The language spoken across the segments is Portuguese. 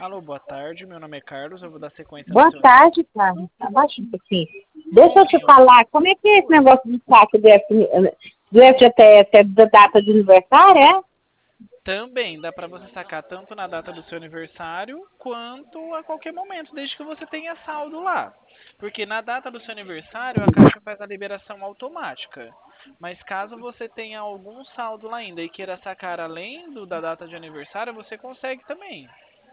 Alô, boa tarde. Meu nome é Carlos. Eu vou dar sequência no Boa seu. tarde, Carlos. Abaixa um pouquinho. Deixa eu te Sim, falar, como é que é esse oi. negócio do saque do FGTS? É da data de aniversário, é? Também dá para você sacar tanto na data do seu aniversário quanto a qualquer momento, desde que você tenha saldo lá. Porque na data do seu aniversário a Caixa faz a liberação automática. Mas caso você tenha algum saldo lá ainda e queira sacar além da data de aniversário, você consegue também.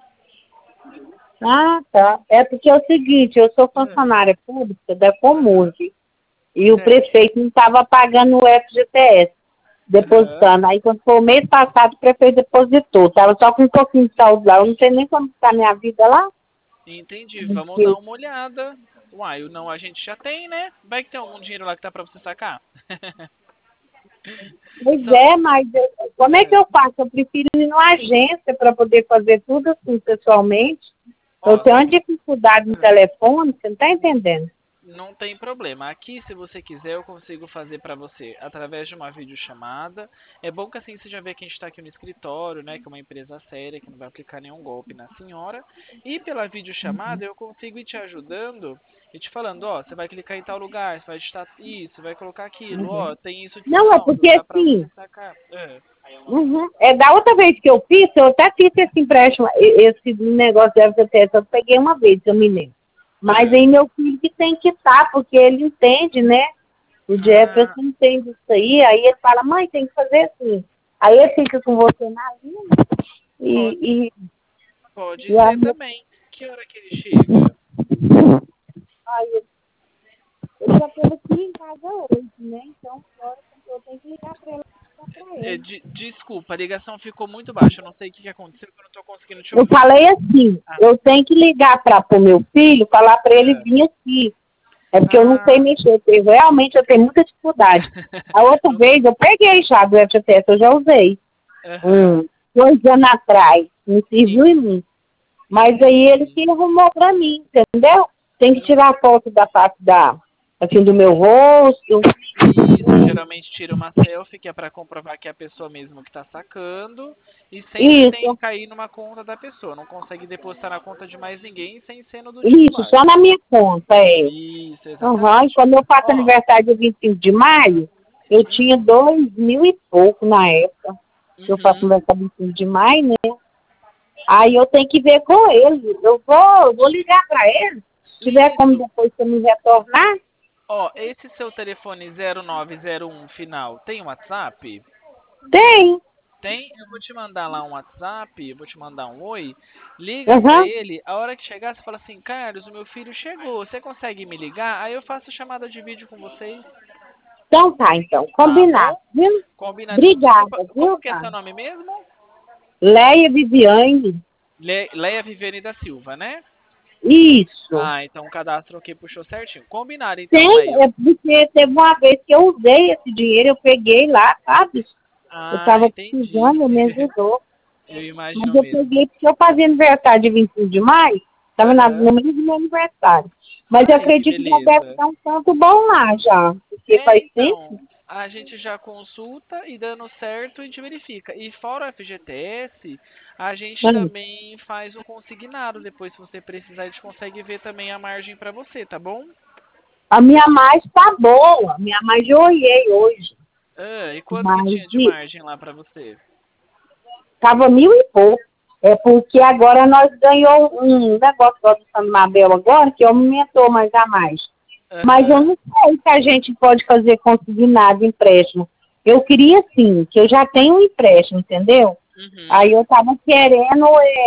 Ah, tá. É porque é o seguinte, eu sou Ah, funcionária pública da aham, Comurg e o certo. prefeito não estava pagando o FGTS, Aham. depositando. Aí, quando foi o mês passado, o prefeito depositou. Estava só com um pouquinho de saldo lá. Eu não sei nem como está a minha vida lá. Entendi. Vamos dar uma olhada. Uai, o não a gente já tem, né? Vai que tem algum dinheiro lá que tá pra você sacar. Pois Só- é, mas como é que é. eu faço? Eu prefiro ir numa agência para poder fazer tudo assim pessoalmente. Eu Ó, tenho uma dificuldade no telefone, você não está entendendo? não tem problema. Aqui, se você quiser, eu consigo fazer para você através de uma videochamada. É bom que assim você já vê que a gente está aqui no escritório, né? Que é uma empresa séria, que não vai aplicar nenhum golpe na senhora. E pela videochamada eu consigo ir te ajudando e te falando, ó, você vai clicar em tal lugar, você vai digitar isso, vai colocar aquilo, ó, tem isso de Não, é saldo, porque dá para você assim, sacar. É. da outra vez que eu fiz, eu até fiz esse empréstimo, esse negócio de FGTS, eu peguei uma vez, eu me lembro. Mas É. aí meu filho que tem que estar, porque ele entende, né? O Jefferson Ah, entende isso aí ele fala, mãe, tem que fazer assim. Aí ele fica com você na linha pode, e, e, pode e ser aí, também. Que hora que ele chega? aí eu já estou aqui em casa hoje, né? Então agora eu tenho que ligar para ela para ele. Desculpa, a ligação ficou muito baixa. Eu não sei o que aconteceu, que eu não estou conseguindo te Eu ouvir. falei assim, Ah, eu tenho que ligar para o meu filho, falar para ele é. vir aqui. É porque eu não sei Ah, mexer, realmente eu tenho muita dificuldade. A outra não, vez eu peguei já do FGTS, eu já usei. aham, 2 anos atrás. Me en- serviu em mim. Mas aí ele entendi. que arrumou para mim, entendeu? Tem que En- tirar foto da parte assim, do meu rosto. Isso, geralmente tira uma selfie que é para comprovar que é a pessoa mesmo que está sacando e sempre tem que Isso, cair numa conta da pessoa. Não consegue depositar na conta de mais ninguém sem ser no do isso, titular. só na minha conta, é. Isso, Uhum. E exatamente. quando eu faço Ó, aniversário dia 25 de maio, eu tinha uhum, 2.000 e pouco na época. Eu faço uhum. aniversário dia 25 de maio, né? Aí eu tenho que ver com ele. Eu vou ligar para ele. Se tiver como Isso. depois você me retornar, Ó, esse seu telefone 0901 final tem WhatsApp? tem. Tem? Eu vou te mandar lá um WhatsApp, eu vou te mandar um oi. Liga pra Uhum. ele, a hora que chegar você fala assim, Carlos, o meu filho chegou, você consegue me ligar? Aí eu faço chamada de vídeo com vocês, Então tá, então. tá Combinado, bom? viu? Combinadíssimo. Desculpa, Obrigada, viu, como que é cara? seu nome mesmo? Leia Viviane. Leia Viviane da Silva, né? Isso. Ah, então o cadastro aqui puxou certinho. Combinado então, Tem, Leia. é porque teve uma vez que eu usei esse dinheiro, eu peguei lá, sabe? Eu Ah, estava entendi. precisando, eu me ajudou. Eu Mas imagino eu mesmo. peguei porque eu fazia aniversário de 25 de maio, estava Aham. no mês do meu aniversário. Mas eu Ai, que acredito que já deve beleza. estar um tanto bom lá já, porque É, faz então, tempo. a gente já consulta e dando certo a gente verifica. E fora o FGTS, a gente Hum. também faz o consignado. Depois, se você precisar, a gente consegue ver também a margem para você, tá bom? A minha mais tá boa, minha mais eu olhei hoje, Ah, e quanto que mas tinha de margem lá para você? estava 1.000 e pouco. É porque agora nós ganhou um negócio do São Mabel agora, que aumentou mais a mais. Mas eu Aham. não sei se a gente pode fazer consignado empréstimo. Eu queria sim, que eu já tenho um empréstimo, entendeu? Aí Uhum. eu estava querendo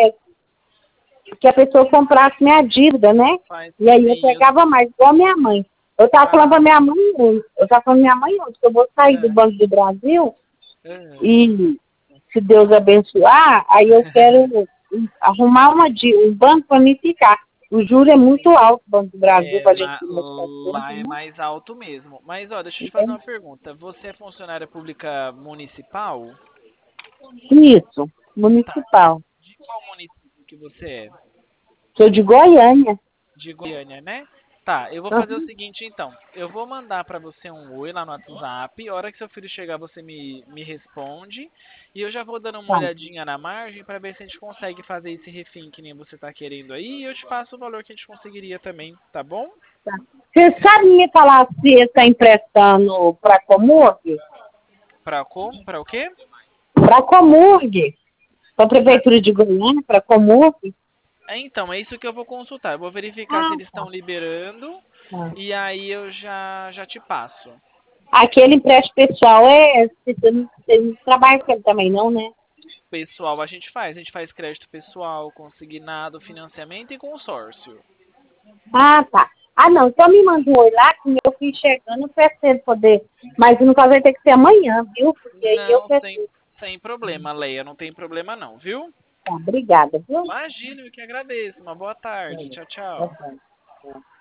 que a pessoa comprasse minha dívida, né? Faz E aí eu sim. pegava mais, igual a minha mãe. Eu estava falando para Ah, minha mãe hoje, que eu vou sair do ah, Banco do Brasil ah. e se Deus abençoar, aí eu quero arrumar um banco para me ficar. O juro é muito alto, Banco do Brasil, É, para a gente lá, financiar as coisas, lá é né? mais alto mesmo. Mas, ó, deixa eu te fazer uma pergunta. Você é funcionária pública municipal? Isso, Tá. municipal. De qual município que você é? Sou de Goiânia. De Goiânia, né? Tá, eu vou fazer o seguinte então. Eu vou mandar pra você um oi lá no WhatsApp. A hora que seu filho chegar, você me responde. E eu já vou dando uma Tá, olhadinha na margem pra ver se a gente consegue fazer esse refim que nem você tá querendo aí. E eu te passo o valor que a gente conseguiria também, tá bom? tá. Você sabe me falar se está emprestando para Comurg? Pra como? Pra o quê? Para Comurg, para a Pra- Prefeitura de Goiânia, para Comurg? Então, é isso que eu vou consultar. Eu vou verificar se Ah, eles estão liberando. tá. E aí eu já te passo. Aquele empréstimo pessoal você não trabalha com ele também, não, né? Pessoal, a gente faz crédito pessoal, consignado, financiamento e consórcio. Ah, tá. Ah, não, então me manda um oi lá que meu filho chegando, eu preciso poder. Mas no caso vai ter que ser amanhã, viu? Porque aí eu Não, preciso. sem problema, Leia, não tem problema não, viu? Tá, obrigada, viu? Imagina, eu que agradeço. Uma boa tarde. Tchau, tchau. Tá, tá.